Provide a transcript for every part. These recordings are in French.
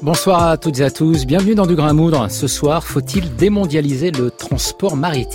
Bonsoir à toutes et à tous, bienvenue dans Du Grain à Moudre. Ce soir, faut-il démondialiser le transport maritime ?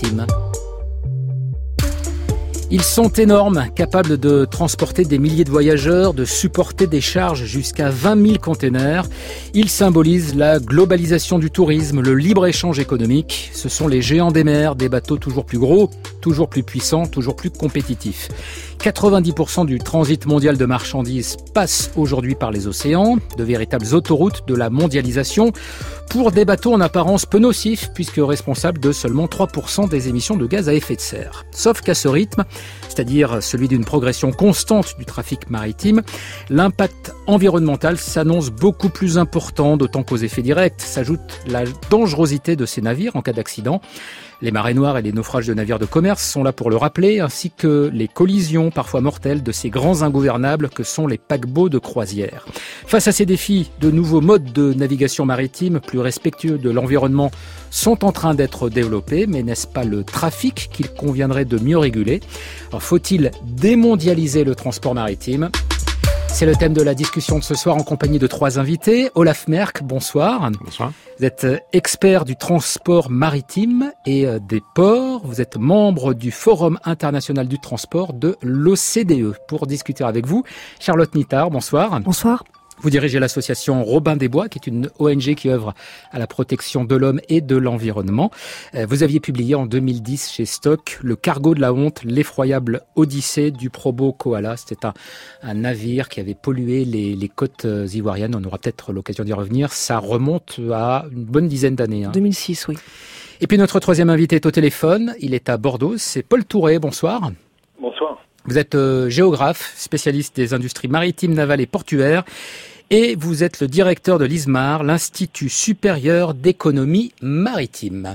Ils sont énormes, capables de transporter des milliers de voyageurs, de supporter des charges jusqu'à 20 000 containers. Ils symbolisent la globalisation du tourisme, le libre-échange économique. Ce sont les géants des mers, des bateaux toujours plus gros, toujours plus puissants, toujours plus compétitifs. 90% du transit mondial de marchandises passe aujourd'hui par les océans, de véritables autoroutes de la mondialisation, pour des bateaux en apparence peu nocifs, puisque responsables de seulement 3% des émissions de gaz à effet de serre. Sauf qu'à ce rythme, c'est-à-dire celui d'une progression constante du trafic maritime, l'impact environnemental s'annonce beaucoup plus important, d'autant qu'aux effets directs s'ajoute la dangerosité de ces navires en cas d'accident. Les marées noires et les naufrages de navires de commerce sont là pour le rappeler, ainsi que les collisions parfois mortelles de ces grands ingouvernables que sont les paquebots de croisière. Face à ces défis, de nouveaux modes de navigation maritime plus respectueux de l'environnement sont en train d'être développés, mais n'est-ce pas le trafic qu'il conviendrait de mieux réguler ? Alors, faut-il démondialiser le transport maritime ? C'est le thème de la discussion de ce soir en compagnie de trois invités. Olaf Merck, bonsoir. Bonsoir. Vous êtes expert du transport maritime et des ports. Vous êtes membre du Forum international du transport de l'OCDE. Pour discuter avec vous, Charlotte Nittard, bonsoir. Bonsoir. Vous dirigez l'association Robin des Bois, qui est une ONG qui œuvre à la protection de l'homme et de l'environnement. Vous aviez publié en 2010 chez Stock Le cargo de la honte, l'effroyable odyssée du Probo Koala. C'était un navire qui avait pollué les côtes ivoiriennes. On aura peut-être l'occasion d'y revenir. Ça remonte à une bonne dizaine d'années. 2006, oui. Et puis notre troisième invité est au téléphone. Il est à Bordeaux. C'est Paul Touré. Bonsoir. Bonsoir. Vous êtes géographe, spécialiste des industries maritimes, navales et portuaires. Et vous êtes le directeur de l'ISMAR, l'Institut supérieur d'économie maritime.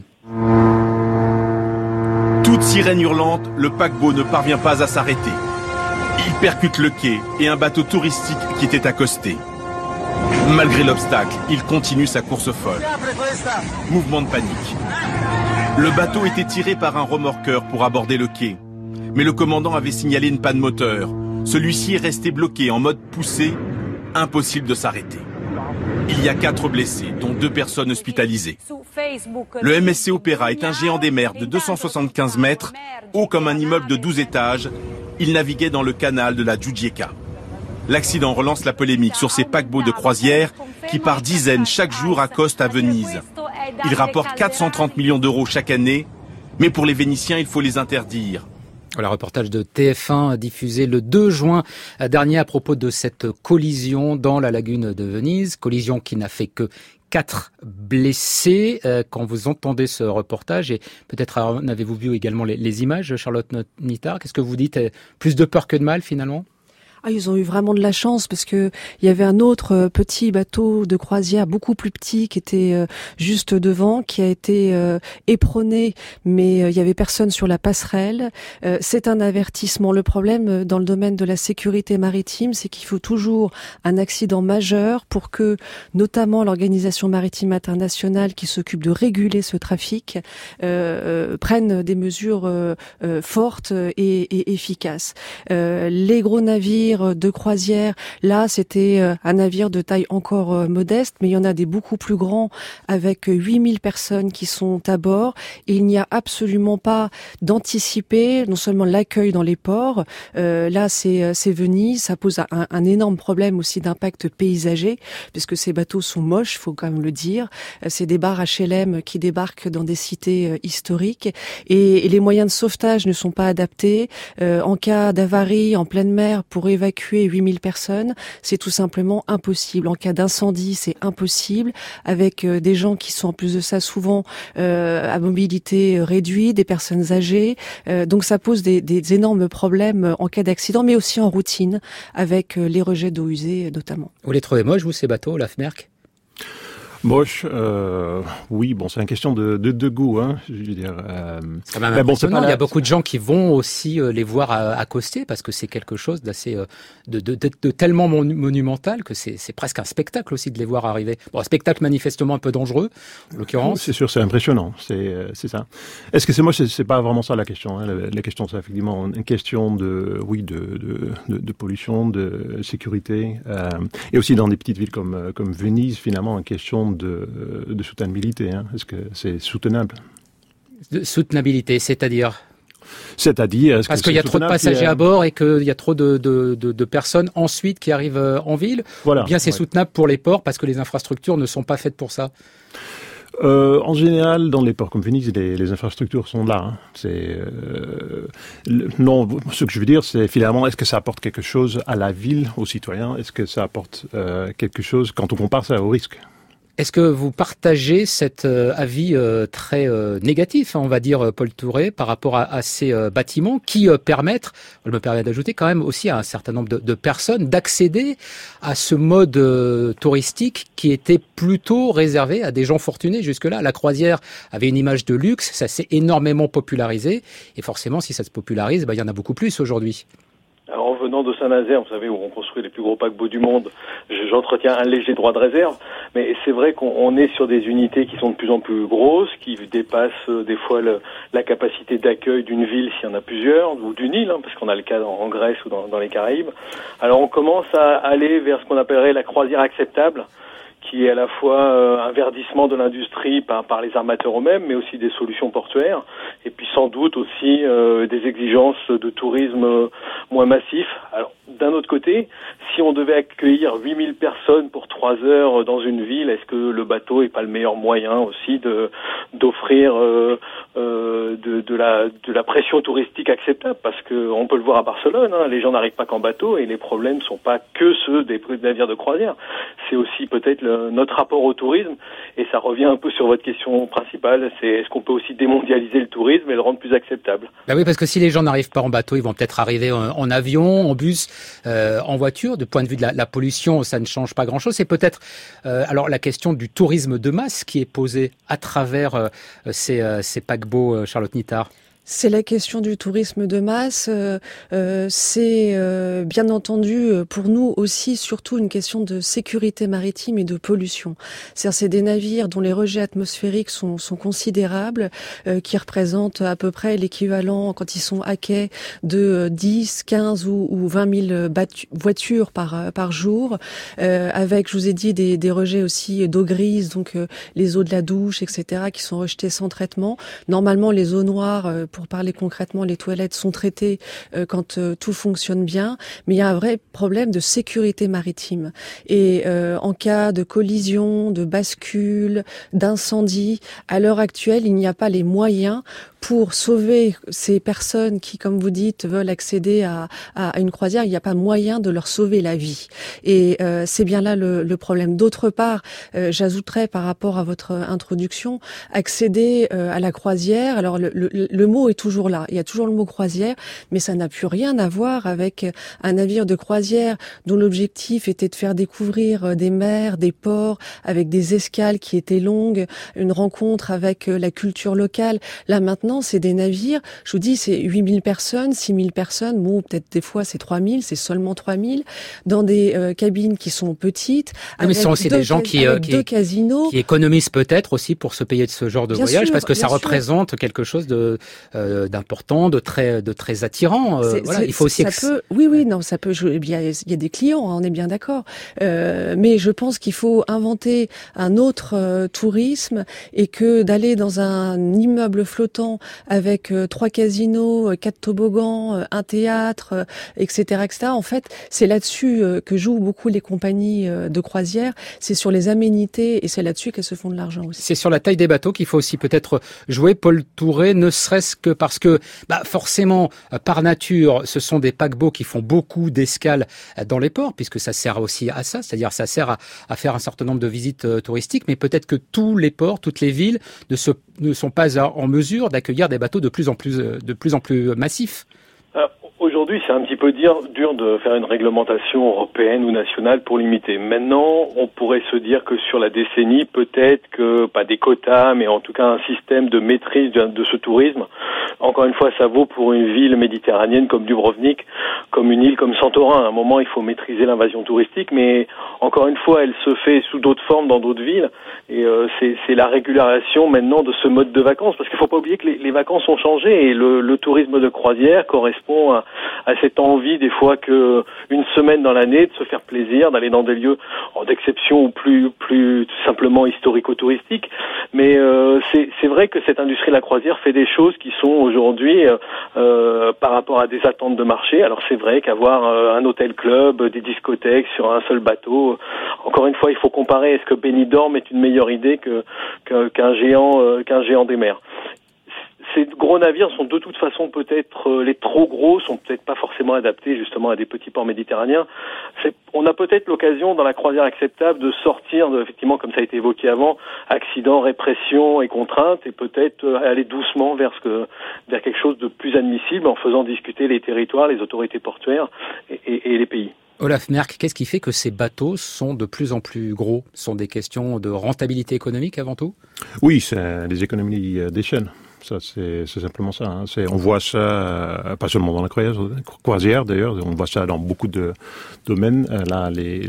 Toute sirène hurlante, le paquebot ne parvient pas à s'arrêter. Il percute le quai et un bateau touristique qui était accosté. Malgré l'obstacle, il continue sa course folle. Mouvement de panique. Le bateau était tiré par un remorqueur pour aborder le quai. Mais le commandant avait signalé une panne moteur. Celui-ci est resté bloqué en mode poussé. Impossible de s'arrêter. Il y a 4 blessés, dont 2 personnes hospitalisées. Le MSC Opéra est un géant des mers de 275 mètres, haut comme un immeuble de 12 étages. Il naviguait dans le canal de la Giudecca. L'accident relance la polémique sur ces paquebots de croisière qui par dizaines chaque jour accostent à Venise. Ils rapportent 430 millions d'euros chaque année, mais pour les Vénitiens, il faut les interdire. Voilà, reportage de TF1 diffusé le 2 juin dernier à propos de cette collision dans la lagune de Venise. Collision qui n'a fait que 4 blessés. Quand vous entendez ce reportage, et peut-être en avez-vous vu également les images, Charlotte Nittard, qu'est-ce que vous dites ? Plus de peur que de mal finalement ? Ils ont eu vraiment de la chance parce que il y avait un autre petit bateau de croisière beaucoup plus petit qui était juste devant, qui a été éperonné, mais il y avait personne sur la passerelle. C'est un avertissement. Le problème dans le domaine de la sécurité maritime, c'est qu'il faut toujours un accident majeur pour que, notamment l'Organisation maritime internationale qui s'occupe de réguler ce trafic, prenne des mesures fortes et efficaces. Les gros navires de croisière, là c'était un navire de taille encore modeste, mais il y en a des beaucoup plus grands avec 8000 personnes qui sont à bord et il n'y a absolument pas d'anticiper non seulement l'accueil dans les ports, là c'est Venise, ça pose un énorme problème aussi d'impact paysager puisque ces bateaux sont moches, faut quand même le dire, c'est des bars HLM qui débarquent dans des cités historiques et les moyens de sauvetage ne sont pas adaptés, en cas d'avarie en pleine mer pour évacuer 8000 personnes, c'est tout simplement impossible. En cas d'incendie, c'est impossible, avec des gens qui sont en plus de ça souvent à mobilité réduite, des personnes âgées. Donc ça pose des énormes problèmes en cas d'accident, mais aussi en routine, avec les rejets d'eau usée notamment. Vous les trouvez moches, vous, ces bateaux, Olaf Merck ? Moche, oui, bon, c'est une question de goût, hein, je veux dire. C'est quand même impressionnant. Il y a beaucoup de gens qui vont aussi les voir accoster parce que c'est quelque chose d'assez, de tellement monumental que c'est presque un spectacle aussi de les voir arriver. Bon, un spectacle manifestement un peu dangereux, en l'occurrence. C'est sûr, c'est impressionnant, c'est ça. Est-ce que c'est moche? C'est pas vraiment ça la question, hein. La question, c'est effectivement une question de pollution, de sécurité, et aussi dans des petites villes comme Venise, finalement, une question de soutenabilité, hein. Est-ce que c'est soutenable? De soutenabilité, c'est-à-dire parce qu'il y a trop de passagers à bord et qu'il y a trop de personnes ensuite qui arrivent en ville. Voilà. Ou bien c'est soutenable pour les ports parce que les infrastructures ne sont pas faites pour ça. En général, dans les ports comme Venise, les infrastructures sont là, hein. Non, ce que je veux dire, c'est finalement, est-ce que ça apporte quelque chose à la ville, aux citoyens? Est-ce que ça apporte quelque chose quand on compare ça au risque? Est-ce que vous partagez cet avis très négatif, hein, on va dire, Paul Touré, par rapport à ces bâtiments qui permettent, je me permets d'ajouter quand même aussi à un certain nombre de personnes d'accéder à ce mode touristique qui était plutôt réservé à des gens fortunés jusque-là. La croisière avait une image de luxe, ça s'est énormément popularisé et forcément si ça se popularise, il y en a beaucoup plus aujourd'hui. Alors, en venant de Saint-Nazaire, vous savez, où on construit les plus gros paquebots du monde, j'entretiens un léger droit de réserve, mais c'est vrai qu'on est sur des unités qui sont de plus en plus grosses, qui dépassent des fois la capacité d'accueil d'une ville s'il y en a plusieurs, ou d'une île, hein, parce qu'on a le cas en Grèce ou dans les Caraïbes. Alors on commence à aller vers ce qu'on appellerait la croisière acceptable, qui est à la fois un verdissement de l'industrie par les armateurs eux-mêmes, mais aussi des solutions portuaires, et puis sans doute aussi des exigences de tourisme moins massif. Alors, d'un autre côté, si on devait accueillir 8000 personnes pour 3 heures dans une ville, est-ce que le bateau est pas le meilleur moyen aussi d'offrir de la pression touristique acceptable? Parce que on peut le voir à Barcelone, hein, les gens n'arrivent pas qu'en bateau et les problèmes sont pas que ceux des navires de croisière. C'est aussi peut-être notre rapport au tourisme, et ça revient un peu sur votre question principale, c'est est-ce qu'on peut aussi démondialiser le tourisme et le rendre plus acceptable? Ben oui, parce que si les gens n'arrivent pas en bateau, ils vont peut-être arriver en avion, en bus, en voiture. Du point de vue de la pollution, ça ne change pas grand-chose. C'est peut-être alors la question du tourisme de masse qui est posée à travers ces paquebots, Charlotte Nittard. C'est la question du tourisme de masse. C'est bien entendu pour nous aussi surtout une question de sécurité maritime et de pollution. C'est des navires dont les rejets atmosphériques sont considérables, qui représentent à peu près l'équivalent quand ils sont à quai de 10, 15 ou 20 000 voitures par jour, avec, je vous ai dit, des rejets aussi d'eau grise, donc les eaux de la douche, etc., qui sont rejetées sans traitement. Normalement, les eaux noires, pour parler concrètement, les toilettes sont traitées quand tout fonctionne bien, mais il y a un vrai problème de sécurité maritime. Et en cas de collision, de bascule, d'incendie, à l'heure actuelle, il n'y a pas les moyens pour sauver ces personnes qui, comme vous dites, veulent accéder à une croisière. Il n'y a pas moyen de leur sauver la vie. Et c'est bien là le problème. D'autre part, j'ajouterais par rapport à votre introduction, accéder à la croisière. Alors le mot est toujours là. Il y a toujours le mot croisière, mais ça n'a plus rien à voir avec un navire de croisière dont l'objectif était de faire découvrir des mers, des ports, avec des escales qui étaient longues, une rencontre avec la culture locale. Là maintenant, c'est des navires, je vous dis, c'est 8000 personnes, 6000 personnes, bon, peut-être des fois c'est 3000, c'est seulement 3000, dans des cabines qui sont petites. Oui, mais ce sont aussi des gens qui économisent peut-être aussi pour se payer de ce genre de voyage, parce que ça représente quelque chose d'important, de très attirant. Voilà, il faut aussi. Ça peut. Il y a des clients, hein, on est bien d'accord. Mais je pense qu'il faut inventer un autre tourisme, et que d'aller dans un immeuble flottant avec 3 casinos, 4 toboggans, un théâtre, etc. En fait, c'est là-dessus que jouent beaucoup les compagnies de croisière. C'est sur les aménités, et c'est là-dessus qu'elles se font de l'argent aussi. C'est sur la taille des bateaux qu'il faut aussi peut-être jouer, Paul Touré, ne serait-ce que parce que forcément, par nature, ce sont des paquebots qui font beaucoup d'escales dans les ports, puisque ça sert aussi à ça, c'est-à-dire ça sert à faire un certain nombre de visites touristiques, mais peut-être que tous les ports, toutes les villes ne sont pas en mesure d'accueillir des bateaux de plus en plus massifs. Aujourd'hui, c'est un petit peu dur de faire une réglementation européenne ou nationale pour limiter. Maintenant, on pourrait se dire que sur la décennie, peut-être que, pas des quotas, mais en tout cas un système de maîtrise de ce tourisme. Encore une fois, ça vaut pour une ville méditerranéenne comme Dubrovnik, comme une île comme Santorin. À un moment, il faut maîtriser l'invasion touristique, mais encore une fois, elle se fait sous d'autres formes dans d'autres villes. Et c'est la régularisation maintenant de ce mode de vacances, parce qu'il ne faut pas oublier que les vacances ont changé et le tourisme de croisière correspond à cette envie des fois que une semaine dans l'année de se faire plaisir, d'aller dans des lieux d'exception ou plus simplement historico-touristiques. Mais c'est vrai que cette industrie de la croisière fait des choses qui sont aujourd'hui par rapport à des attentes de marché. Alors c'est vrai qu'avoir un hôtel club, des discothèques sur un seul bateau, encore une fois, il faut comparer. Est-ce que Benidorm est une meilleure idée qu'un géant des mers? Ces gros navires sont de toute façon peut-être, les trop gros sont peut-être pas forcément adaptés justement à des petits ports méditerranéens. On a peut-être l'occasion dans la croisière acceptable de sortir effectivement, comme ça a été évoqué avant, accidents, répression et contraintes, et peut-être aller doucement vers quelque chose de plus admissible en faisant discuter les territoires, les autorités portuaires et les pays. Olaf Merck, qu'est-ce qui fait que ces bateaux sont de plus en plus gros? Ce sont des questions de rentabilité économique avant tout? Oui, c'est des économies d'échelle. Ça, c'est simplement ça. Hein. On voit ça, pas seulement dans la croisière d'ailleurs, on voit ça dans beaucoup de domaines. Là,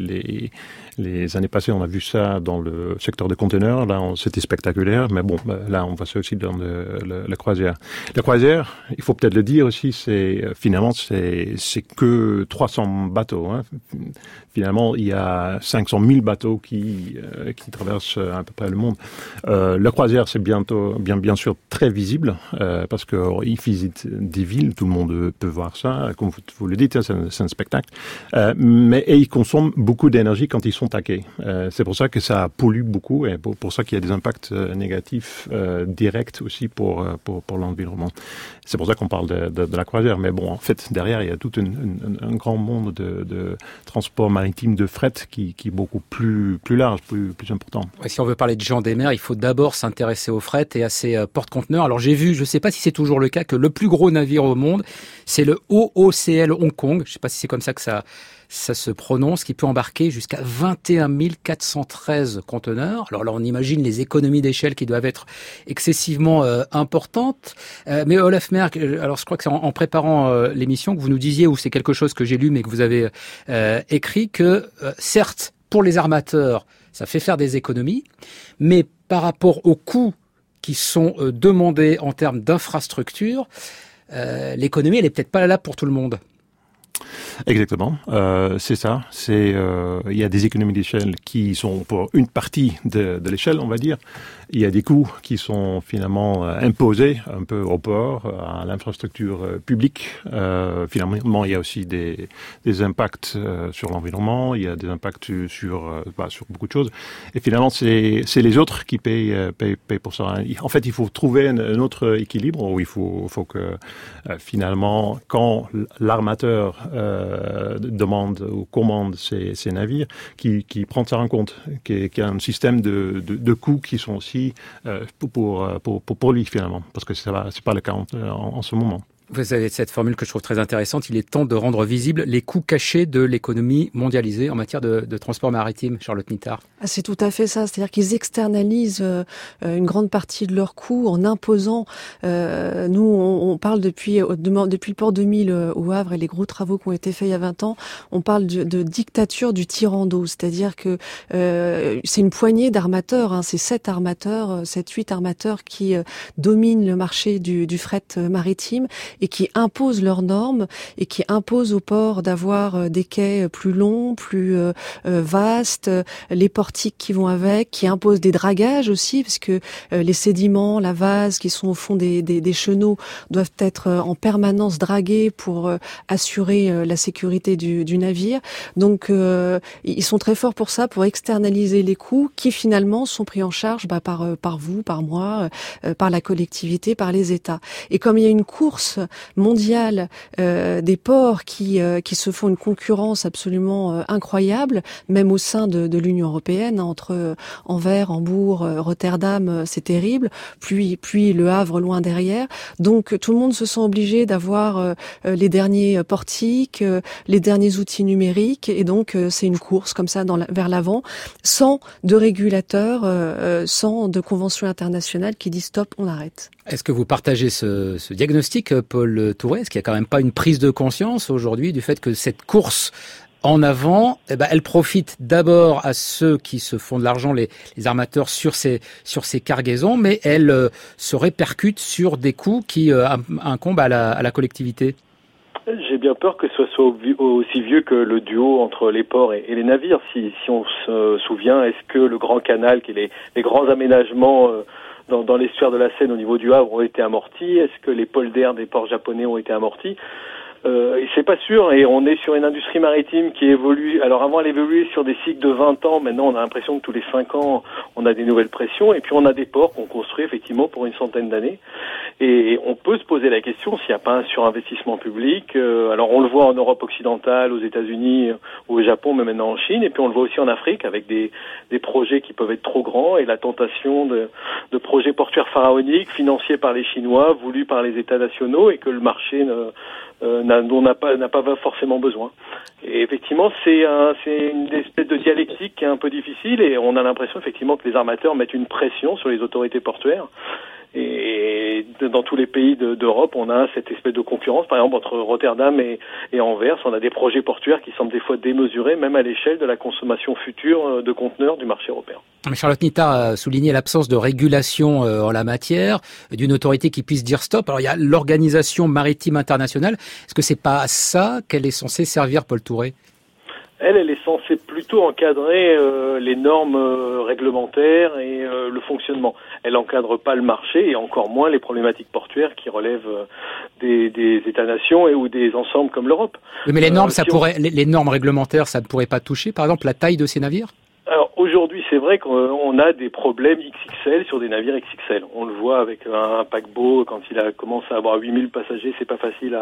les années passées, on a vu ça dans le secteur des conteneurs. Là, c'était spectaculaire, mais bon, là, on voit ça aussi dans la croisière. La croisière, il faut peut-être le dire aussi, finalement, c'est que 300 bateaux. Hein. Finalement, il y a 500 000 bateaux qui traversent à peu près le monde. La croisière, c'est bien sûr très visible, parce qu'ils visitent des villes, tout le monde peut voir ça, comme vous le dites, c'est un spectacle. Mais ils consomment beaucoup d'énergie quand ils sont taqués. C'est pour ça que ça pollue beaucoup, et pour ça qu'il y a des impacts négatifs directs aussi pour l'environnement. C'est pour ça qu'on parle de la croisière. Mais bon, en fait, derrière, il y a tout un grand monde de transport maritime, de fret qui est beaucoup plus large, plus important. Ouais, si on veut parler de géants des mers, il faut d'abord s'intéresser au fret et à ces porte-conteneurs. Alors j'ai vu, je ne sais pas si c'est toujours le cas, que le plus gros navire au monde, c'est le OOCL Hong Kong. Je ne sais pas si c'est comme ça que ça se prononce, qui peut embarquer jusqu'à 21 413 conteneurs. Alors là, on imagine les économies d'échelle qui doivent être excessivement importantes. Mais Olaf Merck, alors je crois que c'est en préparant l'émission que vous nous disiez, ou c'est quelque chose que j'ai lu mais que vous avez écrit, que certes, pour les armateurs, ça fait faire des économies, mais par rapport aux coûts qui sont demandés en termes d'infrastructure, l'économie, elle est peut-être pas là pour tout le monde. Exactement, c'est ça. Il y a des économies d'échelle qui sont pour une partie de l'échelle, on va dire. Il y a des coûts qui sont finalement imposés un peu au port, à l'infrastructure publique. Finalement, il y a aussi des impacts sur l'environnement, il y a des impacts sur beaucoup de choses. Et finalement, c'est les autres qui payent pour ça. En fait, il faut trouver un autre équilibre où il faut que finalement, quand l'armateur demande ou commande ces navires, qui prend ça en compte, qui a un système de coûts qui sont aussi pour lui finalement, parce que c'est pas le cas en ce moment. Vous avez cette formule que je trouve très intéressante. Il est temps de rendre visibles les coûts cachés de l'économie mondialisée en matière de transport maritime. Charlotte Nittard. Ah, c'est tout à fait ça. C'est-à-dire qu'ils externalisent une grande partie de leurs coûts en imposant. Nous, on parle depuis le port 2000 au Havre et les gros travaux qui ont été faits il y a 20 ans, on parle de dictature du tirant d'eau. C'est-à-dire que c'est une poignée d'armateurs. Hein, c'est 7 armateurs, 7-8 armateurs qui dominent le marché du fret maritime et qui imposent leurs normes et qui imposent aux ports d'avoir des quais plus longs, plus vastes, les portiques qui vont avec, qui imposent des dragages aussi, parce que les sédiments, la vase qui sont au fond des chenaux doivent être en permanence dragués pour assurer la sécurité du navire. Donc ils sont très forts pour ça, pour externaliser les coûts qui finalement sont pris en charge par vous, par moi, par la collectivité, par les États. Et comme il y a une course mondiale des ports qui se font une concurrence absolument incroyable, même au sein de l'Union européenne, entre Anvers, Hambourg, Rotterdam, c'est terrible, puis Le Havre loin derrière. Donc tout le monde se sent obligé d'avoir les derniers portiques, les derniers outils numériques, et donc c'est une course comme ça vers l'avant, sans de régulateurs, sans de conventions internationales qui disent stop, on arrête. Est-ce que vous partagez ce diagnostic, Paul Touret? Est-ce qu'il y a quand même pas une prise de conscience aujourd'hui du fait que cette course en avant, elle profite d'abord à ceux qui se font de l'argent, les armateurs, sur ces cargaisons, mais elle se répercute sur des coûts qui incombent à la collectivité? J'ai bien peur que ce soit aussi vieux que le duo entre les ports et les navires. Si on se souvient, est-ce que le Grand Canal, qui est les grands aménagements dans l'estuaire de la Seine au niveau du Havre, ont été amortis? Est-ce que les polders des ports japonais ont été amortis? Et c'est pas sûr, et on est sur une industrie maritime qui évolue. Alors avant, elle évoluait sur des cycles de 20 ans. Maintenant, on a l'impression que tous les 5 ans, on a des nouvelles pressions. Et puis, on a des ports qu'on construit effectivement pour une centaine d'années. Et on peut se poser la question s'il n'y a pas un surinvestissement public. Alors, on le voit en Europe occidentale, aux États-Unis, au Japon, mais maintenant en Chine. Et puis, on le voit aussi en Afrique avec des projets qui peuvent être trop grands et la tentation de projets portuaires pharaoniques financés par les Chinois, voulus par les États nationaux, et que le marché dont n'a pas forcément besoin. Et effectivement, c'est une espèce de dialectique qui est un peu difficile, et on a l'impression effectivement que les armateurs mettent une pression sur les autorités portuaires. Et dans tous les pays d'Europe, on a cette espèce de concurrence. Par exemple, entre Rotterdam et Anvers, on a des projets portuaires qui semblent des fois démesurés, même à l'échelle de la consommation future de conteneurs du marché européen. Charlotte Nittard a souligné l'absence de régulation en la matière, d'une autorité qui puisse dire stop. Alors il y a l'Organisation maritime internationale. Est-ce que c'est pas à ça qu'elle est censée servir, Paul Touret? Elle est censée plutôt encadrer les normes réglementaires et le fonctionnement. Elle encadre pas le marché, et encore moins les problématiques portuaires qui relèvent des États-nations ou des ensembles comme l'Europe. Oui, mais les normes, les normes réglementaires, ça ne pourrait pas toucher, par exemple, la taille de ces navires? Alors aujourd'hui, c'est vrai qu'on a des problèmes XXL sur des navires XXL. On le voit avec un paquebot, quand il commence à avoir 8000 passagers, c'est pas facile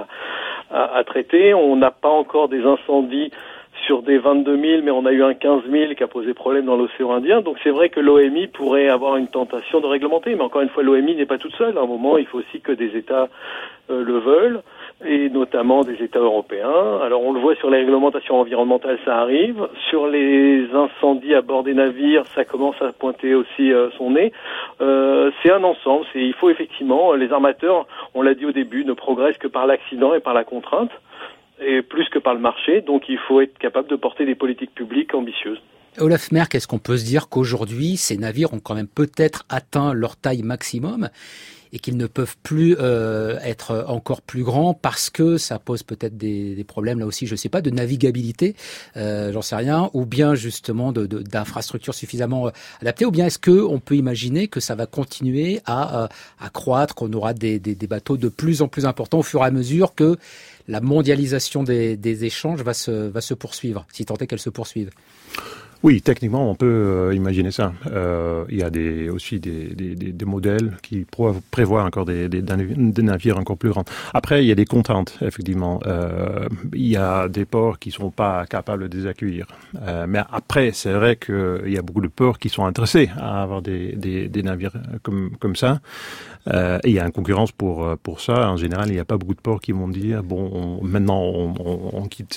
à traiter. On n'a pas encore des incendies sur des 22 000, mais on a eu un 15 000 qui a posé problème dans l'océan Indien. Donc c'est vrai que l'OMI pourrait avoir une tentation de réglementer, mais encore une fois, l'OMI n'est pas toute seule. À un moment, il faut aussi que des États le veulent, et notamment des États européens. Alors on le voit sur les réglementations environnementales, ça arrive. Sur les incendies à bord des navires, ça commence à pointer aussi son nez. C'est un ensemble. Il faut effectivement, les armateurs, on l'a dit au début, ne progressent que par l'accident et par la contrainte, et plus que par le marché. Donc il faut être capable de porter des politiques publiques ambitieuses. Olaf Merck, est-ce qu'on peut se dire qu'aujourd'hui, ces navires ont quand même peut-être atteint leur taille maximum et qu'ils ne peuvent plus être encore plus grands parce que ça pose peut-être des problèmes, là aussi, je sais pas, de navigabilité, j'en sais rien, ou bien justement d'infrastructures suffisamment adaptées, ou bien est-ce que on peut imaginer que ça va continuer à croître, qu'on aura des bateaux de plus en plus importants au fur et à mesure que la mondialisation des échanges va se poursuivre, si tant est qu'elle se poursuive? Oui, techniquement, on peut imaginer ça. Il y a aussi des modèles qui prévoient encore des navires encore plus grands. Après, il y a des contraintes, effectivement. Il y a des ports qui sont pas capables de les accueillir. Mais après, c'est vrai qu'il y a beaucoup de ports qui sont intéressés à avoir des navires comme ça. Et il y a une concurrence pour ça. En général, il n'y a pas beaucoup de ports qui vont dire maintenant on quitte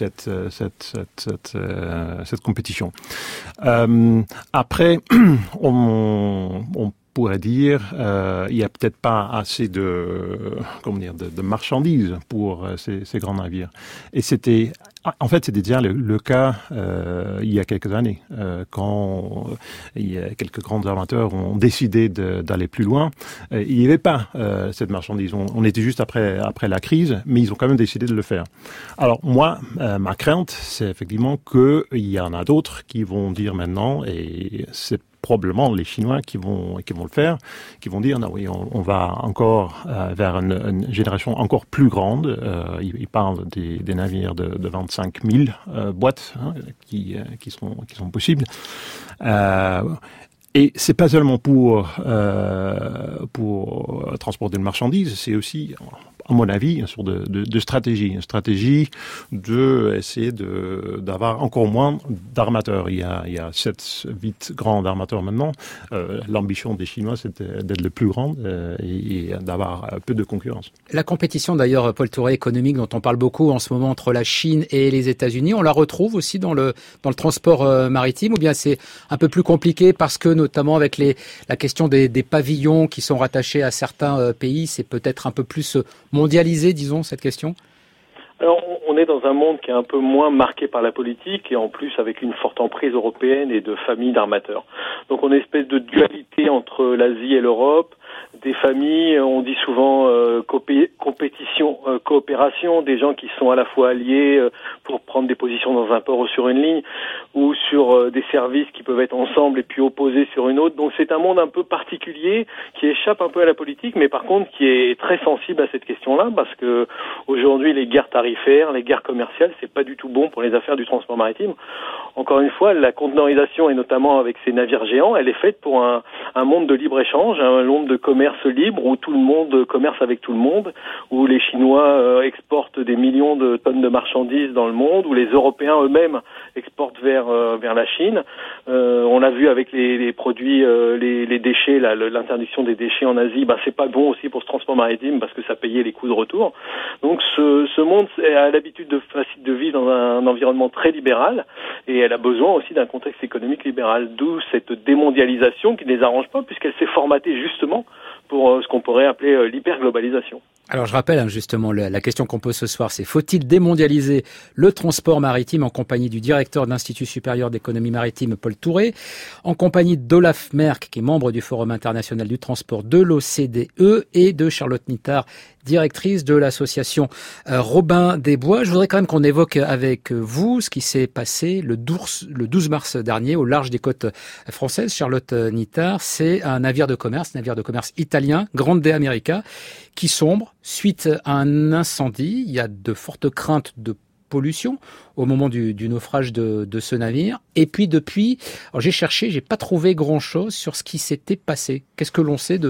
cette compétition. Après, on pourrait dire il y a peut-être pas assez de marchandises pour ces grands navires. Et c'était déjà le cas il y a quelques années, quand il y a quelques grands armateurs ont décidé d'aller plus loin. Il n'y avait pas cette marchandise. On était juste après la crise, mais ils ont quand même décidé de le faire. Alors moi, ma crainte, c'est effectivement qu'il y en a d'autres qui vont dire maintenant, et c'est probablement les Chinois qui vont le faire, qui vont dire non, oui, on va encore vers une génération encore plus grande. Ils parlent des navires de 25 000 boîtes qui sont possibles. Et c'est pas seulement pour transporter de marchandises, c'est aussi, à mon avis, une sorte de stratégie. Une stratégie d'essayer d'avoir encore moins d'armateurs. Il y a 7-8 grands armateurs maintenant. L'ambition des Chinois, c'était d'être le plus grand et d'avoir peu de concurrence. La compétition, d'ailleurs, Paul Touré, économique, dont on parle beaucoup en ce moment entre la Chine et les États-Unis, on la retrouve aussi dans le transport maritime, ou bien c'est un peu plus compliqué parce que, notamment avec la question des pavillons qui sont rattachés à certains pays, c'est peut-être un peu plus mondialisé, disons, cette question? Alors, on est dans un monde qui est un peu moins marqué par la politique et en plus avec une forte emprise européenne et de familles d'armateurs. Donc, on a une espèce de dualité entre l'Asie et l'Europe. Des familles, on dit souvent compétition, coopération, des gens qui sont à la fois alliés pour prendre des positions dans un port ou sur une ligne, ou sur des services qui peuvent être ensemble et puis opposés sur une autre. Donc c'est un monde un peu particulier qui échappe un peu à la politique, mais par contre qui est très sensible à cette question-là, parce que aujourd'hui les guerres tarifaires, les guerres commerciales, c'est pas du tout bon pour les affaires du transport maritime. Encore une fois, la conteneurisation, et notamment avec ces navires géants, elle est faite pour un monde de libre-échange, un monde de commerce libre où tout le monde commerce avec tout le monde, où les Chinois exportent des millions de tonnes de marchandises dans le monde, où les Européens eux-mêmes exportent vers la Chine. On l'a vu avec les produits, les déchets, l'interdiction des déchets en Asie, c'est pas bon aussi pour ce transport maritime parce que ça payait les coûts de retour. Donc ce monde a l'habitude de vivre dans un environnement très libéral et elle a besoin aussi d'un contexte économique libéral, d'où cette démondialisation qui ne les arrange pas puisqu'elle s'est formatée justement pour ce qu'on pourrait appeler l'hyperglobalisation. Alors je rappelle justement la question qu'on pose ce soir, c'est faut-il démondialiser le transport maritime, en compagnie du directeur de l'Institut supérieur d'économie maritime Paul Touré, en compagnie d'Olaf Merck, qui est membre du Forum international du transport de l'OCDE, et de Charlotte Nittard, directrice de l'association Robin des Bois. Je voudrais quand même qu'on évoque avec vous ce qui s'est passé le 12 mars dernier au large des côtes françaises. Charlotte Nittard, c'est un navire de commerce italien, Grande America, qui sombre suite à un incendie. Il y a de fortes craintes de pollution au moment du naufrage de ce navire. Et puis depuis, alors j'ai cherché, j'ai pas trouvé grand-chose sur ce qui s'était passé. Qu'est-ce que l'on sait de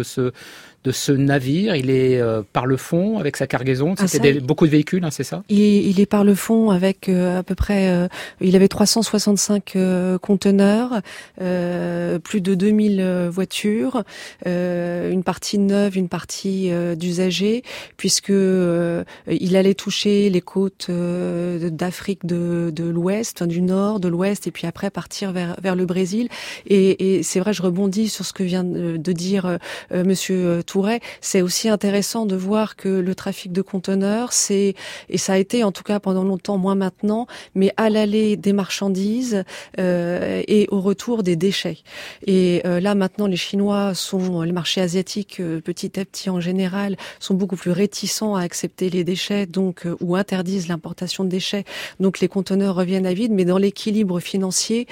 ce navire? Il est par le fond avec sa cargaison. C'était beaucoup de véhicules, c'est ça? Il est par le fond avec à peu près. Il avait 365 conteneurs, plus de 2000 voitures, une partie neuve, une partie d'usagers, puisque il allait toucher les côtes d'Afrique de l'Ouest, du Nord, de l'Ouest, et puis après partir vers le Brésil. Et c'est vrai, je rebondis sur ce que vient de dire Monsieur Touré. C'est aussi intéressant de voir que le trafic de conteneurs, et ça a été en tout cas pendant longtemps, moins maintenant, mais à l'aller des marchandises et au retour des déchets. Et là maintenant, les Chinois les marchés asiatiques petit à petit en général sont beaucoup plus réticents à accepter les déchets, donc ou interdisent l'importation de déchets. Donc les conteneurs reviennent à vide, mais dans l'équilibre financier,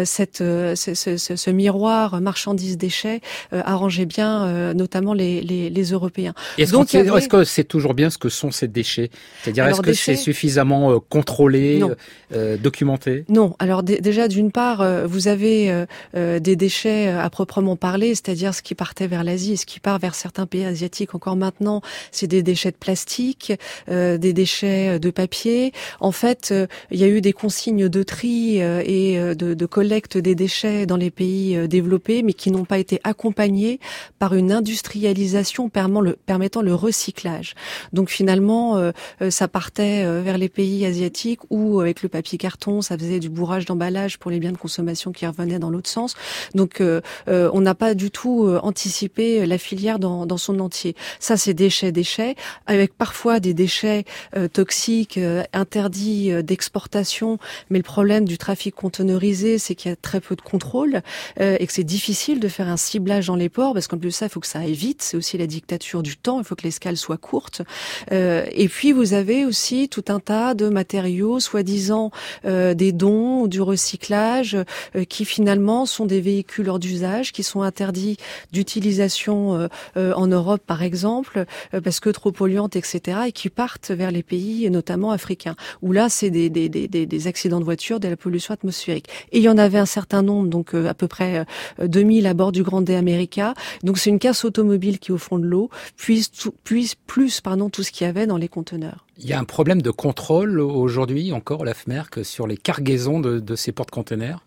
ce miroir marchandises-déchets arrangeait bien notamment les Européens. Est-ce que c'est toujours bien ce que sont ces déchets? C'est-à-dire, est-ce que c'est suffisamment contrôlé, documenté? Non. Alors déjà, d'une part, vous avez des déchets à proprement parler, c'est-à-dire ce qui partait vers l'Asie et ce qui part vers certains pays asiatiques encore maintenant, c'est des déchets de plastique, des déchets de papier. En fait, il y a eu des consignes de tri et de collecte des déchets dans les pays développés, mais qui n'ont pas été accompagnés par une industrialisation permettant le recyclage. Donc finalement, ça partait vers les pays asiatiques où, avec le papier carton, ça faisait du bourrage d'emballage pour les biens de consommation qui revenaient dans l'autre sens. Donc on n'a pas du tout anticipé la filière dans son entier. Ça, c'est déchets, avec parfois des déchets toxiques, interdits d'exportation. Mais le problème du trafic conteneurisé, c'est qu'il y a très peu de contrôle et que c'est difficile de faire un ciblage dans les ports, parce qu'en plus de ça, il faut que ça aille vite. c'est aussi la dictature du temps. Il faut que l'escale soit courte. Et puis vous avez aussi tout un tas de matériaux, soi-disant des dons ou du recyclage, qui finalement sont des véhicules hors d'usage, qui sont interdits d'utilisation en Europe par exemple, parce que trop polluantes, etc., et qui partent vers les pays, notamment africains, où là c'est des accidents de voiture, de la pollution atmosphérique. Et il y en avait un certain nombre, donc à peu près 2000 à bord du Grande America. Donc c'est une casse automobile qui, au fond de l'eau, puise plus tout ce qu'il y avait dans les conteneurs. Il y a un problème de contrôle aujourd'hui encore à la FMERC sur les cargaisons de ces porte-conteneurs.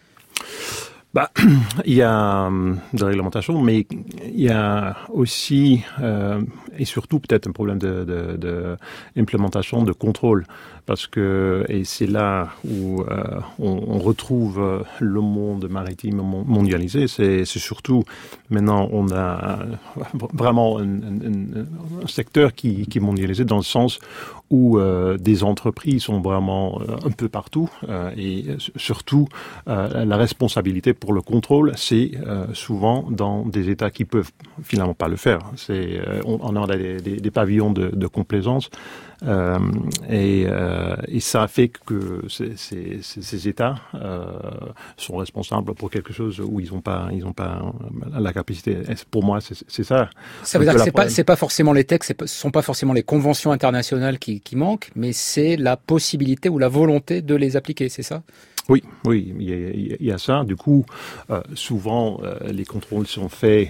Il y a de réglementation, mais il y a aussi et surtout peut-être un problème de implémentation, de contrôle, parce que et c'est là où on retrouve le monde maritime mondialisé. C'est surtout maintenant on a vraiment un secteur qui est mondialisé dans le sens où des entreprises sont vraiment un peu partout et surtout la responsabilité pour le contrôle, c'est souvent dans des États qui peuvent finalement pas le faire. On a des pavillons de complaisance et ça fait que ces États sont responsables pour quelque chose où ils ont pas la capacité. Et pour moi, c'est ça. Ça veut dire que c'est pas forcément les textes, ce sont pas forcément les conventions internationales qui manquent, mais c'est la possibilité ou la volonté de les appliquer, c'est ça? Oui, il y a ça. Du coup, souvent, les contrôles sont faits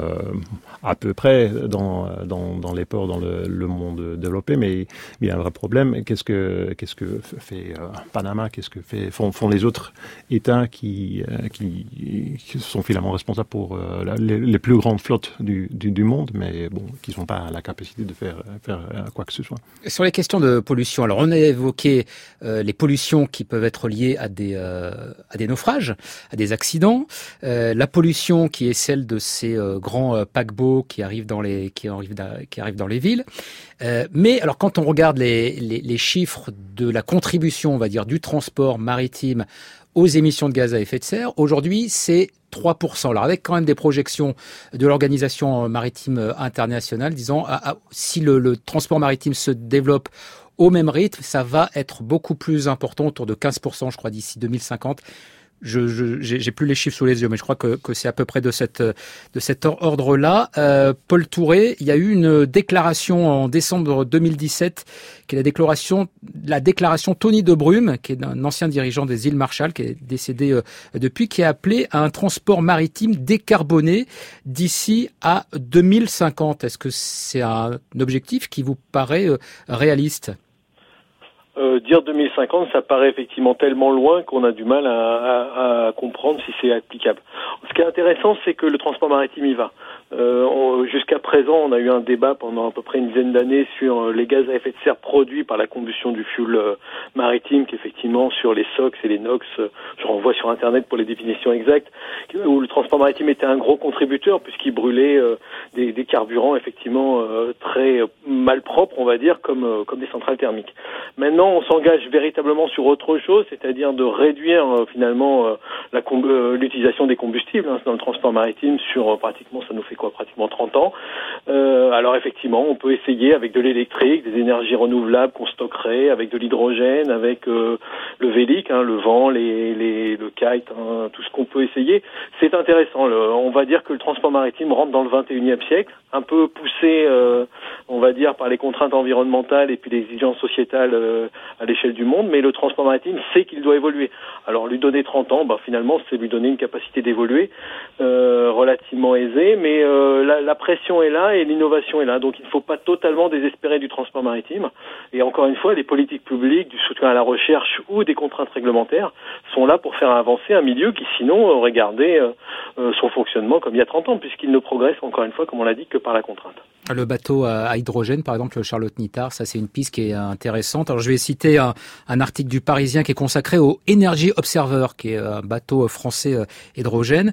à peu près dans les ports, dans le monde développé, mais il y a un vrai problème. Qu'est-ce que fait Panama? Qu'est-ce que font les autres États qui sont finalement responsables pour les plus grandes flottes du monde, mais bon, qui n'ont pas la capacité de faire quoi que ce soit. Sur les questions de pollution, alors on a évoqué les pollutions qui peuvent être liées à des naufrages, à des accidents, la pollution qui est celle de ces grands paquebots qui arrivent dans les villes. Mais alors quand on regarde les chiffres de la contribution, on va dire, du transport maritime aux émissions de gaz à effet de serre, aujourd'hui c'est 3%. Alors avec quand même des projections de l'Organisation maritime internationale disant si le transport maritime se développe au même rythme, ça va être beaucoup plus important, autour de 15%, je crois, d'ici 2050. J'ai plus les chiffres sous les yeux, mais je crois que c'est à peu près de cet ordre-là. Paul Touré, il y a eu une déclaration en décembre 2017, qui est la déclaration Tony de Brume, qui est un ancien dirigeant des îles Marshall, qui est décédé depuis, qui a appelé à un transport maritime décarboné d'ici à 2050. Est-ce que c'est un objectif qui vous paraît réaliste ? Dire 2050, ça paraît effectivement tellement loin qu'on a du mal à comprendre si c'est applicable. Ce qui est intéressant, c'est que le transport maritime y va. Jusqu'à présent, on a eu un débat pendant à peu près une dizaine d'années sur les gaz à effet de serre produits par la combustion du fioul maritime, qu'effectivement sur les SOx et les NOx, je renvoie sur Internet pour les définitions exactes, où le transport maritime était un gros contributeur puisqu'il brûlait des carburants effectivement très malpropres, on va dire, comme des centrales thermiques. Maintenant, on s'engage véritablement sur autre chose, c'est-à-dire de réduire finalement l'utilisation des combustibles dans le transport maritime sur pratiquement, ça nous fait pratiquement 30 ans. Alors effectivement, on peut essayer avec de l'électrique, des énergies renouvelables qu'on stockerait, avec de l'hydrogène, avec le vélique, le vent, le kite, tout ce qu'on peut essayer. C'est intéressant. On va dire que le transport maritime rentre dans le 21e siècle, un peu poussé, on va dire, par les contraintes environnementales et puis les exigences sociétales à l'échelle du monde, mais le transport maritime sait qu'il doit évoluer. Alors lui donner 30 ans, finalement, c'est lui donner une capacité d'évoluer relativement aisée, mais la pression est là et l'innovation est là, donc il ne faut pas totalement désespérer du transport maritime. Et encore une fois, les politiques publiques, du soutien à la recherche ou des contraintes réglementaires sont là pour faire avancer un milieu qui sinon aurait gardé son fonctionnement comme il y a 30 ans, puisqu'il ne progresse, encore une fois, comme on l'a dit, que par la contrainte. Le bateau à hydrogène, par exemple, le Charlotte Nittard, ça c'est une piste qui est intéressante. Alors je vais citer un article du Parisien qui est consacré au Energy Observer, qui est un bateau français hydrogène.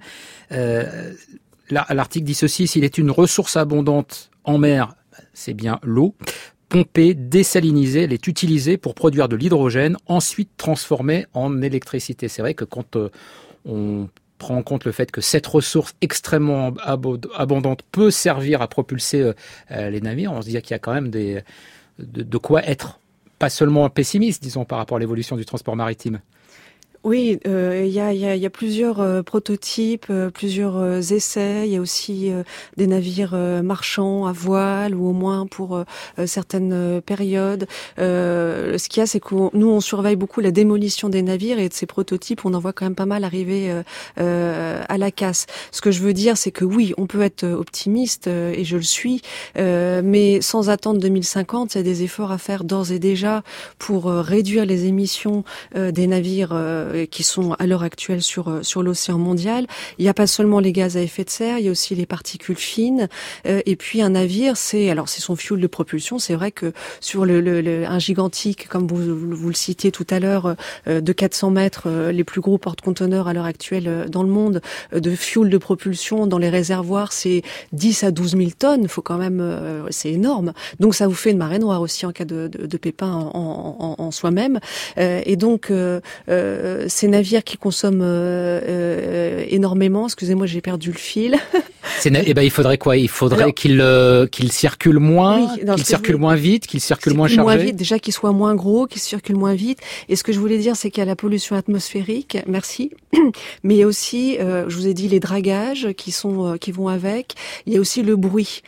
L'article dit ceci: s'il est une ressource abondante en mer, c'est bien l'eau. Pompée, désalinisée, elle est utilisée pour produire de l'hydrogène, ensuite transformée en électricité. C'est vrai que quand on prend en compte le fait que cette ressource extrêmement abondante peut servir à propulser les navires, on se dit qu'il y a quand même de quoi être pas seulement pessimiste, disons, par rapport à l'évolution du transport maritime. Oui, il y a plusieurs prototypes, plusieurs essais. Il y a aussi des navires marchands à voile ou au moins pour certaines périodes. Ce qu'il y a, c'est que nous on surveille beaucoup la démolition des navires et de ces prototypes, on en voit quand même pas mal arriver à la casse. Ce que je veux dire, c'est que oui, on peut être optimiste et je le suis, mais sans attendre 2050, il y a des efforts à faire d'ores et déjà pour réduire les émissions des navires qui sont à l'heure actuelle sur l'océan mondial. Il n'y a pas seulement les gaz à effet de serre, il y a aussi les particules fines. Et puis un navire, c'est son fuel de propulsion. C'est vrai que sur un gigantique, comme vous le citiez tout à l'heure, de 400 mètres, les plus gros porte-conteneurs à l'heure actuelle dans le monde, de fuel de propulsion dans les réservoirs, c'est 10 à 12 000 tonnes. Faut quand même, c'est énorme. Donc ça vous fait une marée noire aussi en cas de pépin en soi-même. Et donc ces navires qui consomment énormément, excusez-moi, j'ai perdu le fil. Il faudrait quoi ? Il faudrait qu'ils circulent moins, qu'ils circulent moins vite, qu'ils circulent moins chargés. Moins vite, déjà qu'ils soient moins gros, qu'ils circulent moins vite. Et ce que je voulais dire, c'est qu'il y a la pollution atmosphérique, merci. Mais il y a aussi, je vous ai dit, les dragages qui vont avec. Il y a aussi le bruit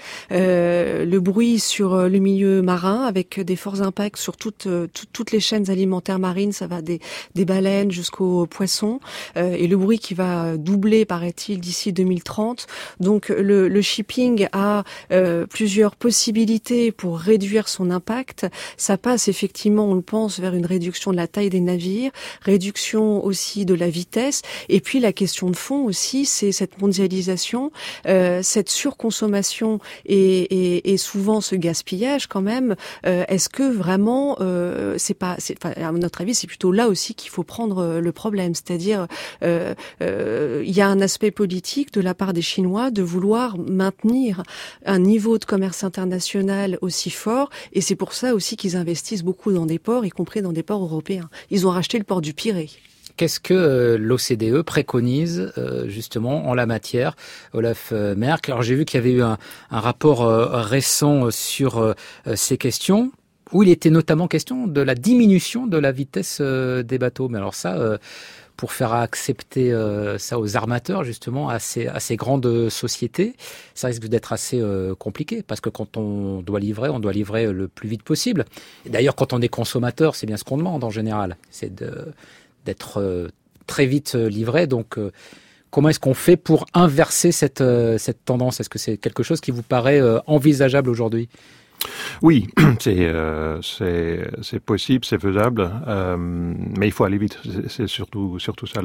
sur le milieu marin avec des forts impacts sur toutes les chaînes alimentaires marines. Ça va des baleines jusqu'aux poissons, et le bruit qui va doubler, paraît-il, d'ici 2030. Donc le shipping a plusieurs possibilités pour réduire son impact. Ça passe effectivement, on le pense, vers une réduction de la taille des navires, réduction aussi de la vitesse, et puis la question de fond aussi, c'est cette mondialisation, cette surconsommation et souvent ce gaspillage quand même. Est-ce que vraiment, à notre avis, c'est plutôt là aussi qu'il faut prendre le problème, c'est-à-dire il y a un aspect politique de la part des Chinois de vouloir maintenir un niveau de commerce international aussi fort, et c'est pour ça aussi qu'ils investissent beaucoup dans des ports, y compris dans des ports européens. Ils ont racheté le port du Pirée. Qu'est-ce que l'OCDE préconise justement en la matière, Olaf Merck? Alors j'ai vu qu'il y avait eu un rapport récent sur ces questions, où il était notamment question de la diminution de la vitesse des bateaux. Mais alors ça, pour faire accepter ça aux armateurs, justement, à ces grandes sociétés, ça risque d'être assez compliqué, parce que quand on doit livrer le plus vite possible. Et d'ailleurs, quand on est consommateur, c'est bien ce qu'on demande en général, c'est d'être très vite livré. Donc, comment est-ce qu'on fait pour inverser cette tendance ? Est-ce que c'est quelque chose qui vous paraît envisageable aujourd'hui ? Oui, c'est possible, c'est faisable, mais il faut aller vite. C'est surtout ça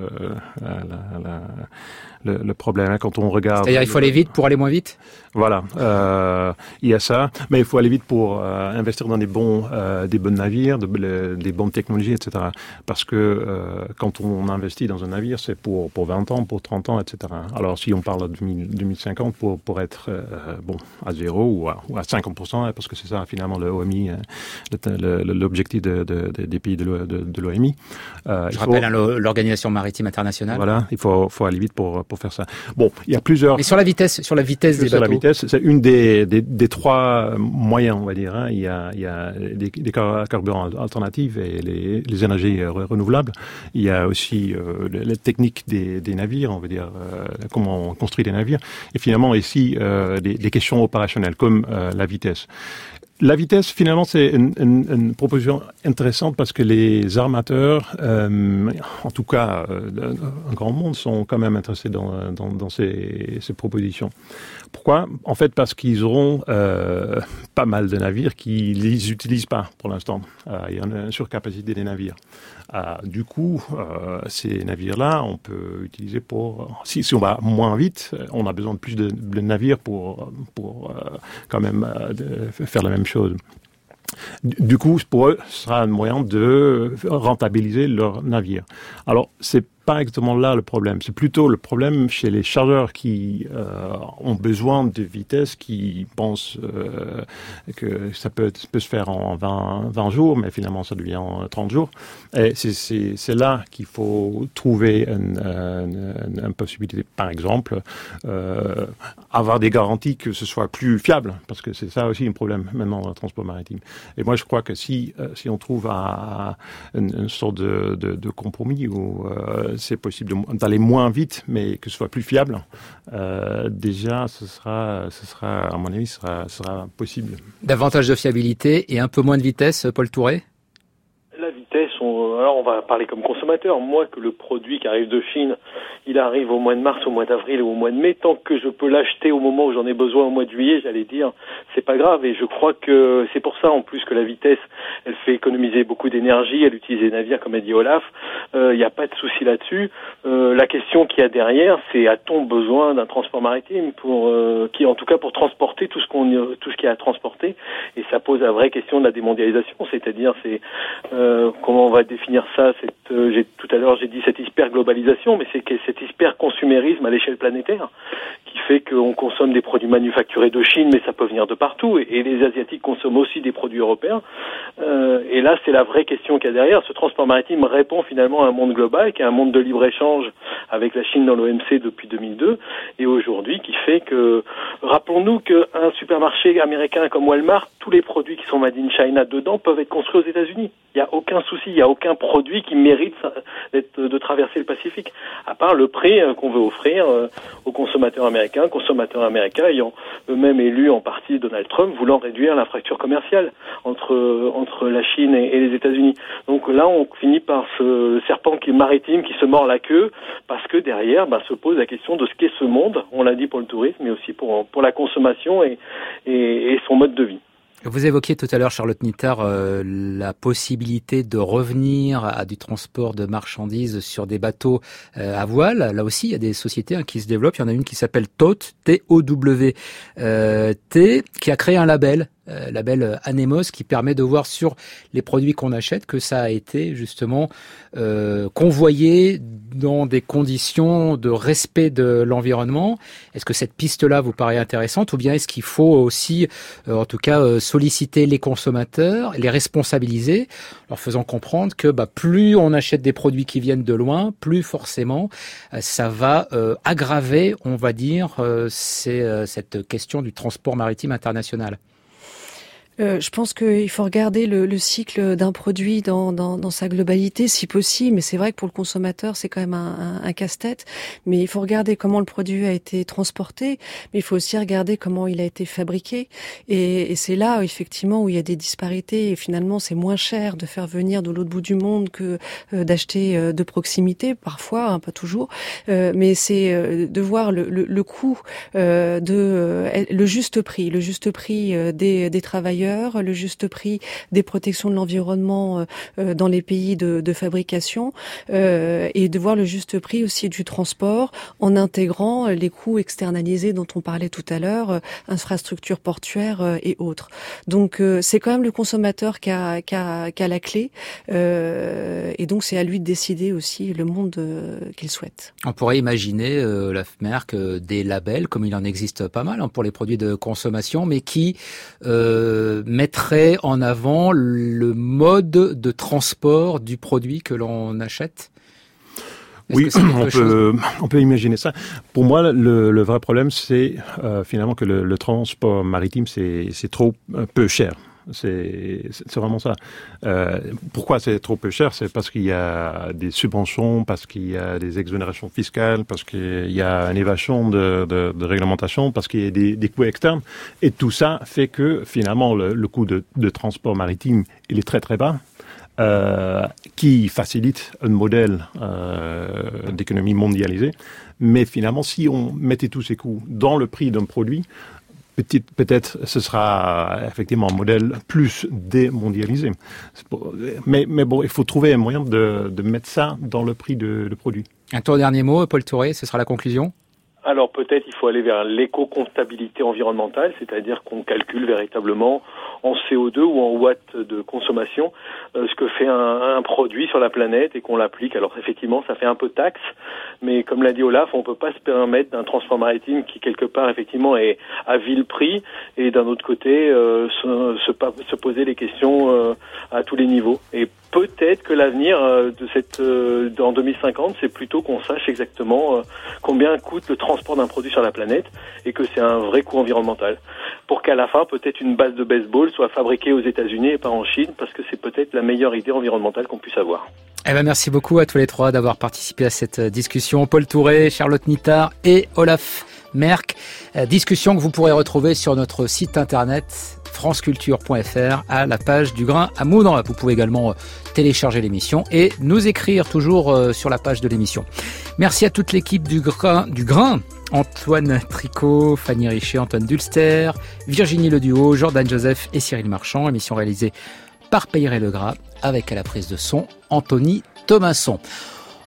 le problème quand on regarde. C'est-à-dire il faut aller vite pour aller moins vite. Voilà, il y a ça, mais il faut aller vite pour investir dans des bonnes navires, des bonnes technologies, etc. Parce que quand on investit dans un navire, c'est pour 20 ans, pour 30 ans, etc. Alors si on parle de 2050 pour être à 0 ou à 50%, parce que c'est ça finalement le OMI, l'objectif des pays de l'OMI. Je rappelle l'Organisation maritime internationale. Voilà, il faut aller vite pour faire ça. Bon, il y a plusieurs. Mais sur la vitesse des bateaux. C'est une des trois moyens, on va dire. Hein. Il y a des carburants alternatifs et les énergies renouvelables. Il y a aussi la technique des navires, on va dire comment on construit des navires. Et finalement ici des questions opérationnelles comme la vitesse. La vitesse, finalement, c'est une proposition intéressante parce que les armateurs, en tout cas, un grand monde, sont quand même intéressés dans ces propositions. Pourquoi ? En fait, parce qu'ils auront pas mal de navires qui les utilisent pas pour l'instant. Il y a une surcapacité des navires. Du coup, ces navires-là, on peut utiliser si on va moins vite, on a besoin de plus de navires pour quand même faire la même chose. Du coup, pour eux, ce sera un moyen de rentabiliser leur navire. Alors, c'est pas exactement là le problème. C'est plutôt le problème chez les chargeurs qui ont besoin de vitesse, qui pensent que ça peut se faire en 20 jours, mais finalement ça devient en 30 jours. Et c'est là qu'il faut trouver une possibilité. Par exemple, avoir des garanties que ce soit plus fiable, parce que c'est ça aussi un problème maintenant dans le transport maritime. Et moi je crois que si on trouve une sorte de compromis où c'est possible d'aller moins vite, mais que ce soit plus fiable, déjà, ce sera, à mon avis, ce sera possible. Davantage de fiabilité et un peu moins de vitesse, Paul Touré ? La vitesse, alors on va parler comme consommateur. Moi, que le produit qui arrive de Chine, il arrive au mois de mars, au mois d'avril ou au mois de mai, tant que je peux l'acheter au moment où j'en ai besoin au mois de juillet, j'allais dire, c'est pas grave. Et je crois que c'est pour ça, en plus, que la vitesse, elle fait économiser beaucoup d'énergie, elle utilise les navires, comme a dit Olaf. Il n'y a pas de souci là-dessus. La question qu'il y a derrière, c'est a-t-on besoin d'un transport maritime en tout cas pour transporter tout ce qu'il y a à transporter. Et ça pose la vraie question de la démondialisation, c'est-à-dire comment on va définir ça, tout à l'heure j'ai dit cette hyper-globalisation, mais c'est cet hyper-consumérisme à l'échelle planétaire qui fait qu'on consomme des produits manufacturés de Chine, mais ça peut venir de partout, et les Asiatiques consomment aussi des produits européens. Et là, c'est la vraie question qu'il y a derrière. Ce transport maritime répond finalement à un monde global, qui est un monde de libre-échange avec la Chine dans l'OMC depuis 2002, et aujourd'hui qui fait que, rappelons-nous qu'un supermarché américain comme Walmart, tous les produits qui sont made in China dedans peuvent être construits aux États-Unis. Il n'y a aucun souci, il n'y a aucun produit qui mérite de traverser le Pacifique, à part le prix qu'on veut offrir aux consommateurs américains ayant eux-mêmes élu en partie Donald Trump, voulant réduire la fracture commerciale entre la Chine et les États-Unis. Donc là, on finit par ce serpent maritime qui se mord la queue, parce que derrière se pose la question de ce qu'est ce monde, on l'a dit pour le tourisme, mais aussi pour la consommation et son mode de vie. Vous évoquiez tout à l'heure, Charlotte Nittard, la possibilité de revenir à du transport de marchandises sur des bateaux à voile. Là aussi, il y a des sociétés qui se développent. Il y en a une qui s'appelle TOWT, T-O-W-T, qui a créé un label Anemos, qui permet de voir sur les produits qu'on achète que ça a été justement convoyé dans des conditions de respect de l'environnement. Est-ce que cette piste-là vous paraît intéressante, ou bien est-ce qu'il faut aussi, en tout cas, solliciter les consommateurs, les responsabiliser, leur faisant comprendre que plus on achète des produits qui viennent de loin, plus forcément ça va aggraver, on va dire, cette question du transport maritime international. Je pense qu'il faut regarder le cycle d'un produit dans sa globalité, si possible. Mais c'est vrai que pour le consommateur, c'est quand même un casse-tête. Mais il faut regarder comment le produit a été transporté, mais il faut aussi regarder comment il a été fabriqué. Et c'est là, effectivement, où il y a des disparités. Et finalement, c'est moins cher de faire venir de l'autre bout du monde que d'acheter de proximité, parfois, pas toujours. Mais c'est de voir le coût, le juste prix des travailleurs, le juste prix des protections de l'environnement dans les pays de fabrication, et de voir le juste prix aussi du transport en intégrant les coûts externalisés dont on parlait tout à l'heure, infrastructures portuaires et autres. Donc c'est quand même le consommateur qui a la clé, et donc c'est à lui de décider aussi le monde qu'il souhaite. On pourrait imaginer, la FMERC, des labels, comme il en existe pas mal pour les produits de consommation, mais qui mettrait en avant le mode de transport du produit que l'on achète? Oui, on peut imaginer ça. Pour moi, le vrai problème, c'est finalement que le transport maritime, c'est trop peu cher. C'est vraiment ça. Pourquoi c'est trop peu cher? C'est parce qu'il y a des subventions, parce qu'il y a des exonérations fiscales, parce qu'il y a une évasion de réglementation, parce qu'il y a des coûts externes. Et tout ça fait que finalement le coût de transport maritime, il est très très bas. Qui facilite un modèle d'économie mondialisée. Mais finalement, si on mettait tous ces coûts dans le prix d'un produit, peut-être ce sera effectivement un modèle plus démondialisé. Mais bon, il faut trouver un moyen de mettre ça dans le prix de produit. Un tout dernier mot, Paul Touré, ce sera la conclusion? Alors peut-être il faut aller vers l'éco-comptabilité environnementale, c'est-à-dire qu'on calcule véritablement en CO2 ou en watts de consommation ce que fait un produit sur la planète et qu'on l'applique. Alors effectivement, ça fait un peu taxe, mais comme l'a dit Olaf, on peut pas se permettre d'un transport maritime qui quelque part effectivement est à vil prix et d'un autre côté se poser les questions à tous les niveaux. Et peut-être que l'avenir en 2050, c'est plutôt qu'on sache exactement combien coûte le transport d'un produit sur la planète et que c'est un vrai coût environnemental. Pour qu'à la fin, peut-être une balle de baseball soit fabriquée aux États-Unis et pas en Chine, parce que c'est peut-être la meilleure idée environnementale qu'on puisse avoir. Merci beaucoup à tous les trois d'avoir participé à cette discussion. Paul Touré, Charlotte Nittard et Olaf Merck. Discussion que vous pourrez retrouver sur notre site internet franceculture.fr à la page du grain à moudre. Vous pouvez également télécharger l'émission et nous écrire toujours sur la page de l'émission. Merci à toute l'équipe du grain. Antoine Tricot, Fanny Richer, Antoine Dulster, Virginie Leduhaut, Jordan Joseph et Cyril Marchand. Émission réalisée par Peyret Legras avec à la prise de son Anthony Thomasson.